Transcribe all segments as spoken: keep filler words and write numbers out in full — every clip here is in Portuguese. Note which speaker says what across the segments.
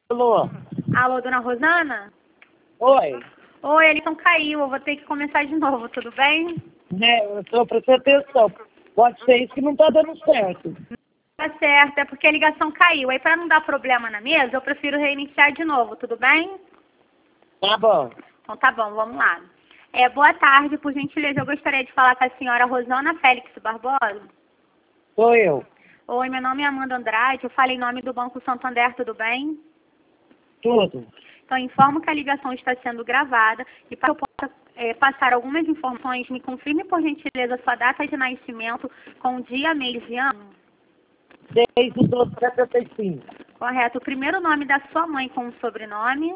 Speaker 1: Alô?
Speaker 2: Alô, dona Rosana?
Speaker 1: Oi.
Speaker 2: Oi, a ligação caiu, eu vou ter que começar de novo, tudo bem?
Speaker 1: Né, eu estou prestando atenção. Pode ser isso que não está dando certo.
Speaker 2: Tá certo, é porque a ligação caiu. Aí, para não dar problema na mesa, eu prefiro reiniciar de novo, tudo bem?
Speaker 1: Tá bom.
Speaker 2: Então tá bom, vamos lá. É, boa tarde, por gentileza, eu gostaria de falar com a senhora Rosana Félix Barbosa.
Speaker 1: Sou eu.
Speaker 2: Oi, meu nome é Amanda Andrade, eu falo em nome do Banco Santander, tudo bem?
Speaker 1: Tudo.
Speaker 2: Então, informo que a ligação está sendo gravada e para que eu possa é, passar algumas informações, me confirme, por gentileza, sua data de nascimento com dia, mês e ano.
Speaker 1: seis de doze de setenta e cinco.
Speaker 2: Correto. O primeiro nome da sua mãe com o sobrenome.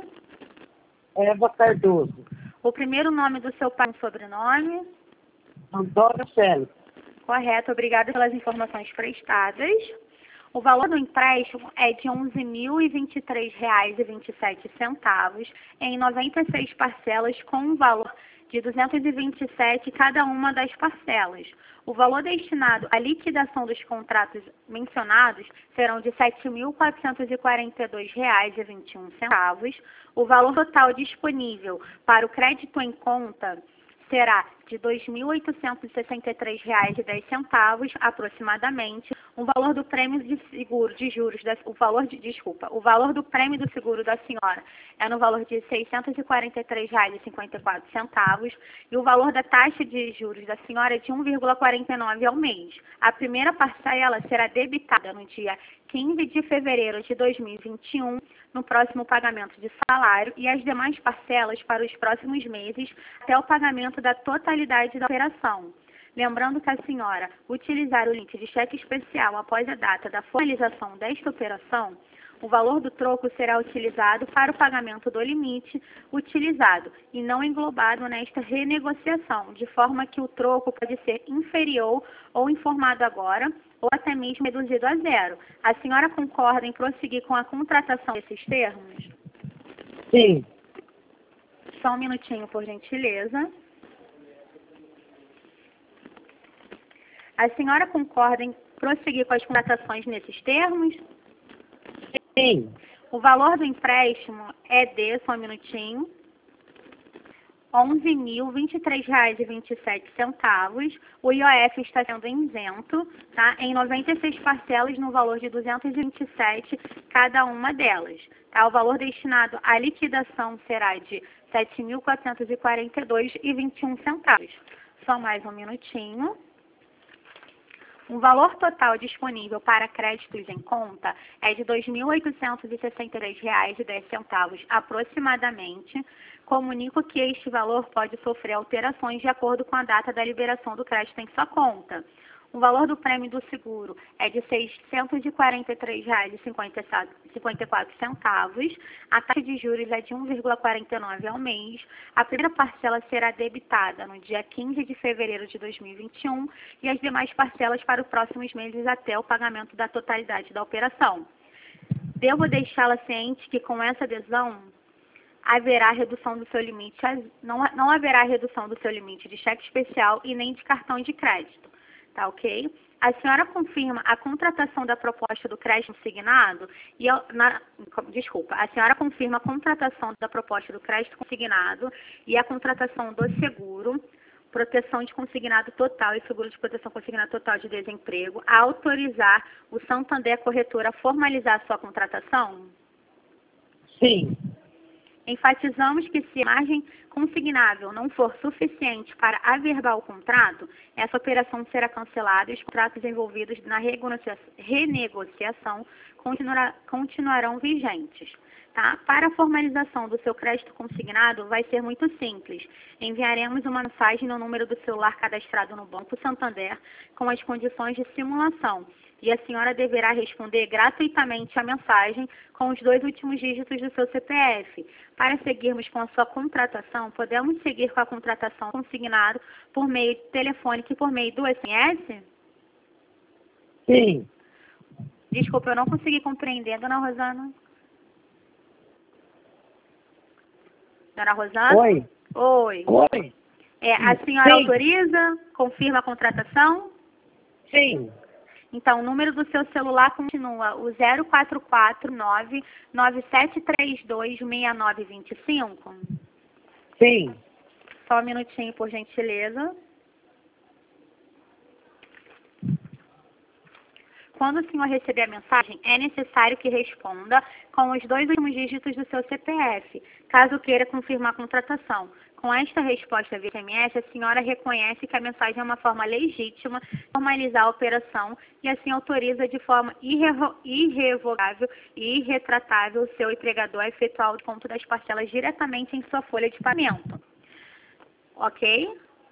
Speaker 1: Eva Cardoso.
Speaker 2: O primeiro nome do seu pai com o sobrenome.
Speaker 1: Antônio Félix.
Speaker 2: Correto. Obrigada pelas informações prestadas. O valor do empréstimo é de onze mil e vinte e três reais e vinte e sete centavos em noventa e seis parcelas com um valor de duzentos e vinte e sete cada uma das parcelas. O valor destinado à liquidação dos contratos mencionados serão de sete mil quatrocentos e quarenta e dois reais e vinte e um centavos. O valor total disponível para o crédito em conta será de dois mil oitocentos e sessenta e três reais e dez centavos aproximadamente. O valor do prêmio de seguro de juros, da, o valor de, desculpa, o valor do prêmio do seguro da senhora é no valor de seiscentos e quarenta e três reais e cinquenta e quatro centavos e o valor da taxa de juros da senhora é de um vírgula quarenta e nove ao mês. A primeira parcela será debitada no dia quinze de fevereiro de dois mil e vinte e um, no próximo pagamento de salário, e as demais parcelas para os próximos meses até o pagamento da totalidade da operação. Lembrando que a senhora utilizar o limite de cheque especial após a data da formalização desta operação, o valor do troco será utilizado para o pagamento do limite utilizado e não englobado nesta renegociação, de forma que o troco pode ser inferior ou informado agora, ou até mesmo reduzido a zero. A senhora concorda em prosseguir com a contratação desses termos?
Speaker 1: Sim.
Speaker 2: Só um minutinho, por gentileza. A senhora concorda em prosseguir com as contratações nesses termos?
Speaker 1: Sim.
Speaker 2: O valor do empréstimo é de, só um minutinho, onze mil e vinte e três reais e vinte e sete centavos. O I O F está sendo isento, tá? Em noventa e seis parcelas no valor de duzentos e vinte e sete cada uma delas. Tá? O valor destinado à liquidação será de sete mil quatrocentos e quarenta e dois reais e vinte e um centavos. Só mais um minutinho. O valor total disponível para créditos em conta é de dois mil oitocentos e sessenta e três reais e dez centavos aproximadamente. Comunico que este valor pode sofrer alterações de acordo com a data da liberação do crédito em sua conta. O valor do prêmio do seguro é de seiscentos e quarenta e três reais e cinquenta e quatro centavos. A taxa de juros é de um vírgula quarenta e nove ao mês. A primeira parcela será debitada no dia quinze de fevereiro de dois mil e vinte e um e as demais parcelas para os próximos meses até o pagamento da totalidade da operação. Devo deixá-la ciente que com essa adesão haverá redução do seu limite, não, não haverá redução do seu limite de cheque especial e nem de cartão de crédito. Tá ok? A senhora confirma a contratação da proposta do crédito consignado e eu, na, desculpa, a senhora confirma a contratação da proposta do crédito consignado e a contratação do seguro, proteção de consignado total e seguro de proteção consignado total de desemprego, a autorizar o Santander Corretora a formalizar a sua contratação?
Speaker 1: Sim.
Speaker 2: Enfatizamos que se a margem consignável não for suficiente para averbar o contrato, essa operação será cancelada e os contratos envolvidos na renegociação continuará, continuarão vigentes. Tá? Para a formalização do seu crédito consignado, vai ser muito simples. Enviaremos uma mensagem no número do celular cadastrado no Banco Santander com as condições de simulação. E a senhora deverá responder gratuitamente a mensagem com os dois últimos dígitos do seu C P F. Para seguirmos com a sua contratação, podemos seguir com a contratação consignado por meio telefônico e por meio do S M S?
Speaker 1: Sim.
Speaker 2: Desculpa, eu não consegui compreender, dona Rosana. Dona Rosana?
Speaker 1: Oi.
Speaker 2: Oi.
Speaker 1: Oi.
Speaker 2: É, a senhora
Speaker 1: Sim.
Speaker 2: autoriza? Confirma a contratação?
Speaker 1: Sim.
Speaker 2: Então, o número do seu celular continua o zero quatro quatro nove nove sete três dois seis nove dois cinco?
Speaker 1: Sim.
Speaker 2: Só um minutinho, por gentileza. Quando o senhor receber a mensagem, é necessário que responda com os dois últimos dígitos do seu C P F, caso queira confirmar a contratação. Com esta resposta via S M S, a senhora reconhece que a mensagem é uma forma legítima de formalizar a operação e assim autoriza de forma irrevo irrevogável e irretratável o seu empregador a efetuar o desconto das parcelas diretamente em sua folha de pagamento. Ok?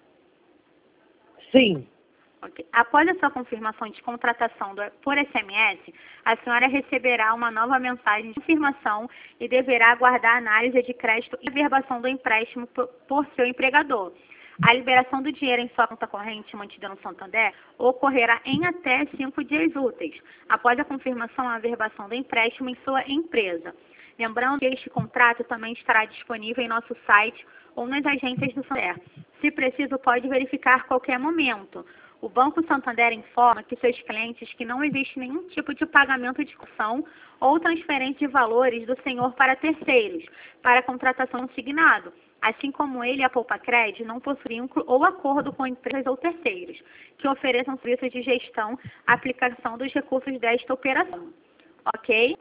Speaker 1: Sim.
Speaker 2: Okay. Após a sua confirmação de contratação do, por S M S, a senhora receberá uma nova mensagem de confirmação e deverá aguardar a análise de crédito e averbação do empréstimo por, por seu empregador. A liberação do dinheiro em sua conta corrente mantida no Santander ocorrerá em até cinco dias úteis, após a confirmação e averbação do empréstimo em sua empresa. Lembrando que este contrato também estará disponível em nosso site ou nas agências do Santander. Se preciso, pode verificar a qualquer momento. O Banco Santander informa que seus clientes que não existe nenhum tipo de pagamento de caução ou transferência de valores do senhor para terceiros, para contratação consignado, assim como ele e a Poupa Cred não possuem ou acordo com empresas ou terceiros, que ofereçam serviços de gestão, aplicação dos recursos desta operação. Ok?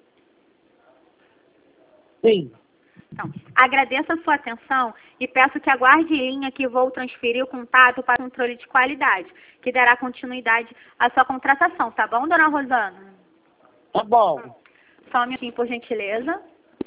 Speaker 1: Sim.
Speaker 2: Então, agradeço a sua atenção e peço que aguarde em linha que vou transferir o contato para o controle de qualidade, que dará continuidade à sua contratação, tá bom, dona Rosana?
Speaker 1: Tá bom.
Speaker 2: Só um minutinho, por gentileza.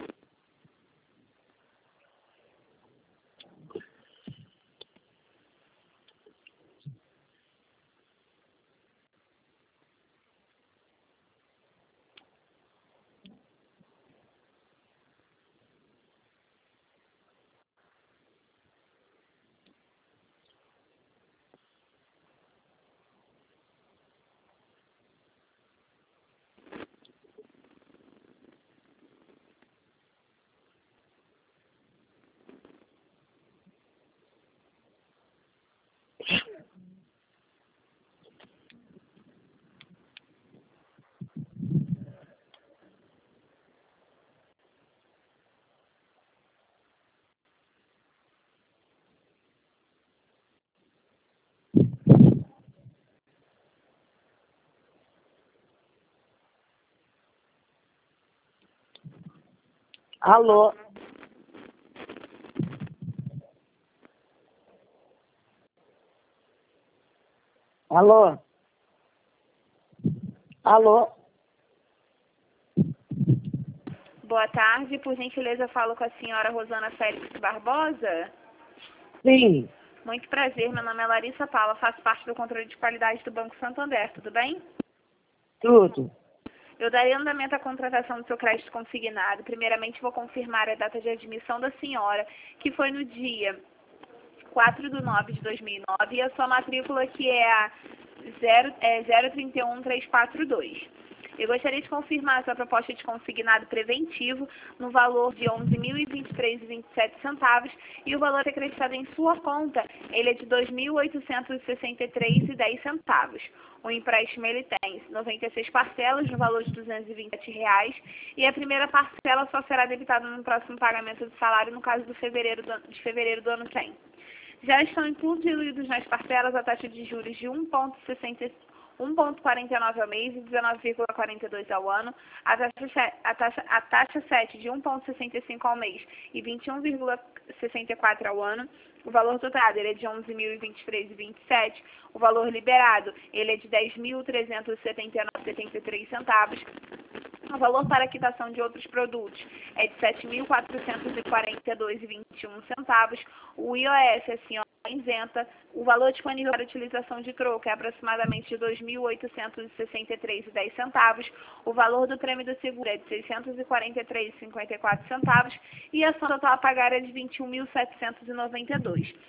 Speaker 1: Alô? Alô? Alô?
Speaker 2: Boa tarde, por gentileza falo com a senhora Rosana Félix Barbosa.
Speaker 1: Sim.
Speaker 2: Muito prazer, meu nome é Larissa Paula, faço parte do controle de qualidade do Banco Santander, tudo bem?
Speaker 1: Tudo.
Speaker 2: Eu darei andamento à contratação do seu crédito consignado. Primeiramente, vou confirmar a data de admissão da senhora, que foi no dia quatro de nove de dois mil e nove, e a sua matrícula, que é a zero três um três quatro dois. Eu gostaria de confirmar a sua proposta de consignado preventivo no valor de onze mil e vinte e três reais e vinte e sete centavos e o valor acreditado em sua conta, ele é de dois mil oitocentos e sessenta e três reais e dez centavos. O empréstimo ele tem noventa e seis parcelas no valor de duzentos e vinte e sete reais e a primeira parcela só será debitada no próximo pagamento do salário, no caso do fevereiro do, de fevereiro do ano que vem. Já estão incluídos nas parcelas a taxa de juros de um vírgula sessenta um vírgula quarenta e nove ao mês e dezenove vírgula quarenta e dois ao ano, a taxa, a taxa, a taxa sete de um vírgula sessenta e cinco ao mês e vinte e um vírgula sessenta e quatro ao ano. O valor total ele é de onze mil e vinte e três reais e vinte e sete centavos. O valor liberado ele é de dez mil trezentos e setenta e nove reais e setenta e três centavos. O valor para quitação de outros produtos é de sete mil quatrocentos e quarenta e dois reais e vinte e um centavos. O I O S, a senhora isenta. O valor disponível para utilização de troco é aproximadamente de dois mil oitocentos e sessenta e três reais e dez centavos. O valor do prêmio do seguro é de seiscentos e quarenta e três reais e cinquenta e quatro centavos. E a soma total a pagar é de vinte e um mil setecentos e noventa e dois reais.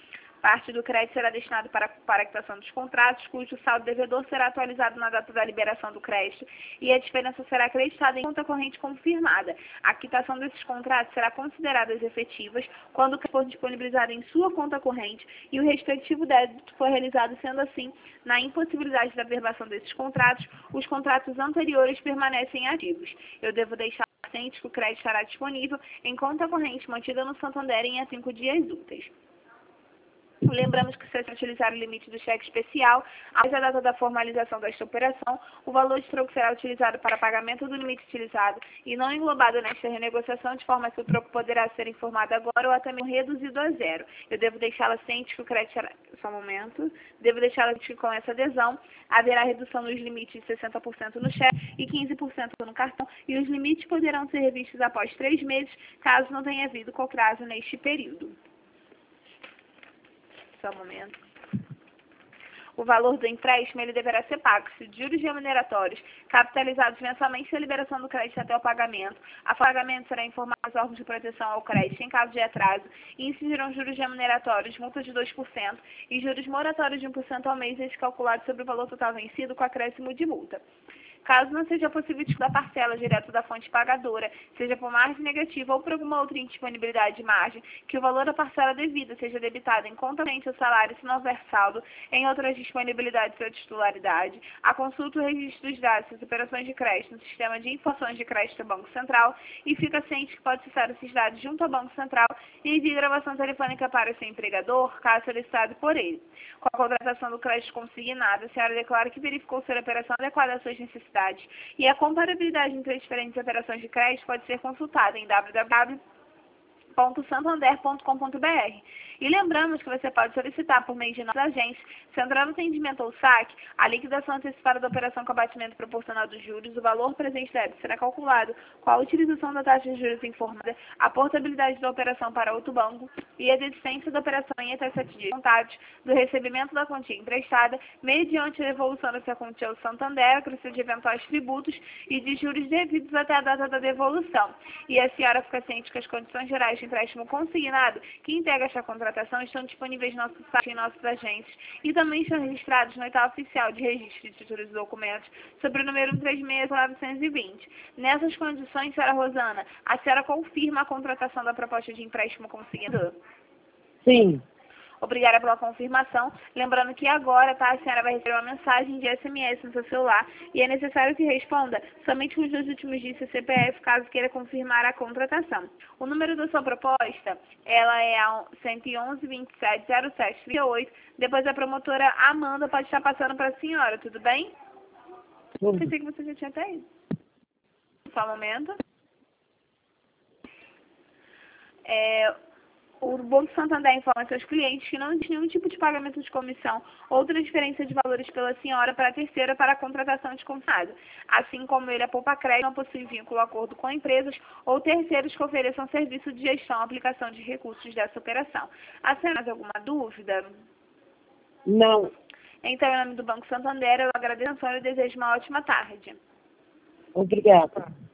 Speaker 2: Parte do crédito será destinado para, para a quitação dos contratos, cujo saldo devedor será atualizado na data da liberação do crédito e a diferença será acreditada em conta corrente confirmada. A quitação desses contratos será considerada efetivas quando for disponibilizado em sua conta corrente e o respectivo débito for realizado, sendo assim, na impossibilidade da verbação desses contratos, os contratos anteriores permanecem ativos. Eu devo deixar ciente que o crédito estará disponível em conta corrente mantida no Santander em até cinco dias úteis. Lembramos que, se utilizar o limite do cheque especial, após a data da formalização desta operação, o valor de troco será utilizado para pagamento do limite utilizado e não englobado nesta renegociação, de forma que o troco poderá ser informado agora ou até mesmo reduzido a zero. Eu devo deixá-la ciente que o crédito será... Só um momento. Devo deixá-la ciente que, com essa adesão, haverá redução nos limites de sessenta por cento no cheque e quinze por cento no cartão, e os limites poderão ser revistos após três meses, caso não tenha havido contrato neste período. Só um momento. O valor do empréstimo ele deverá ser pago se juros remuneratórios capitalizados mensalmente se a liberação do crédito até o pagamento. A pagamento será informado aos órgãos de proteção ao crédito em caso de atraso e incidirão juros remuneratórios, multas de dois por cento e juros moratórios de um por cento ao mês, estes calculados sobre o valor total vencido com acréscimo de multa. Caso não seja possível disputar parcela direto da fonte pagadora, seja por margem negativa ou por alguma outra indisponibilidade de margem, que o valor da parcela devida seja debitado em conta corrente ao salário se não houver saldo em outras disponibilidades ou titularidade, a consulta o registro dos dados das operações de crédito no sistema de informações de crédito do Banco Central e fica ciente que pode acessar esses dados junto ao Banco Central e envie gravação telefônica para o seu empregador, caso solicitado por ele. Com a contratação do crédito consignado, a senhora declara que verificou ser a operação adequada às suas necessidades e a comparabilidade entre as diferentes operações de crédito pode ser consultada em w w w ponto santander ponto com ponto b r. E lembramos que você pode solicitar por meio de nossas agências, Central Atendimento ou saque, a liquidação antecipada da operação com abatimento proporcional dos juros. O valor presente débito será calculado com a utilização da taxa de juros informada, a portabilidade da operação para outro banco e a desistência da operação em até sete dias contados do recebimento da quantia emprestada, mediante a devolução dessa quantia ao Santander, acrescido de eventuais tributos e de juros devidos até a data da devolução. E a senhora fica ciente que as condições gerais de empréstimo consignado que integra esta contratação estão disponíveis no nosso site e em nossos agentes e também estão registrados no edital oficial de registro de títulos e documentos sobre o número cento e trinta e seis mil novecentos e vinte. Nessas condições, senhora Rosana, a senhora confirma a contratação da proposta de empréstimo consignado?
Speaker 1: Sim.
Speaker 2: Obrigada pela confirmação. Lembrando que agora, tá, a senhora vai receber uma mensagem de S M S no seu celular e é necessário que responda somente com os dois últimos dígitos do C P F, caso queira confirmar a contratação. O número da sua proposta, ela é a cento e onze, vinte e sete, zero sete, trinta e oito. Depois a promotora Amanda pode estar passando para a senhora, tudo bem?
Speaker 1: Tudo.
Speaker 2: Pensei que você já tinha até ido. Só um momento. É... O Banco Santander informa a seus clientes que não existe nenhum tipo de pagamento de comissão ou transferência de valores pela senhora para a terceira para a contratação de consignado, assim como ele, a Poupa Crédito, não possui vínculo ou acordo com empresas ou terceiros que ofereçam serviço de gestão ou aplicação de recursos dessa operação. A senhora tem alguma dúvida?
Speaker 1: Não.
Speaker 2: Então, em nome do Banco Santander, eu agradeço a senhora e desejo uma ótima tarde.
Speaker 1: Obrigada.